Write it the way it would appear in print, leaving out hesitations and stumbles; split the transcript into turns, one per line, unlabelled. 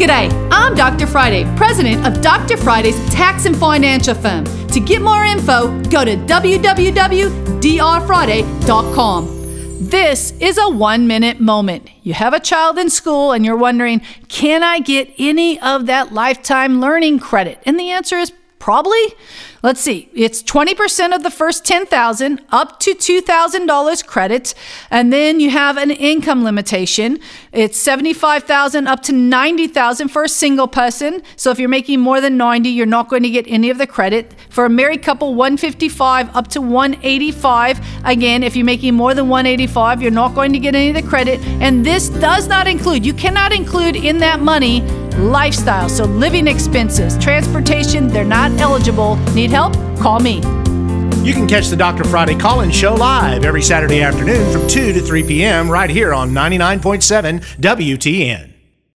G'day, I'm Dr. Friday, president of Dr. Friday's Tax and Financial Firm. To get more info, go to www.drfriday.com. This is a 1-minute moment. You have a child in school and you're wondering, can I get any of that lifetime learning credit? And the answer is probably. Let's see. It's 20% of the first $10,000 up to $2,000 credit. And then you have an income limitation. It's $75,000 up to $90,000 for a single person. So if you're making more than $90,000, you're not going to get any of the credit. For a married couple, $155,000 up to $185,000. Again, if you're making more than $185,000, you're not going to get any of the credit. And this does not include, you cannot include in that money lifestyle. So living expenses, transportation, they're not eligible. Need help? Call me.
You can catch the Dr. Friday call-in show live every Saturday afternoon from 2 to 3 p.m. right here on 99.7 WTN.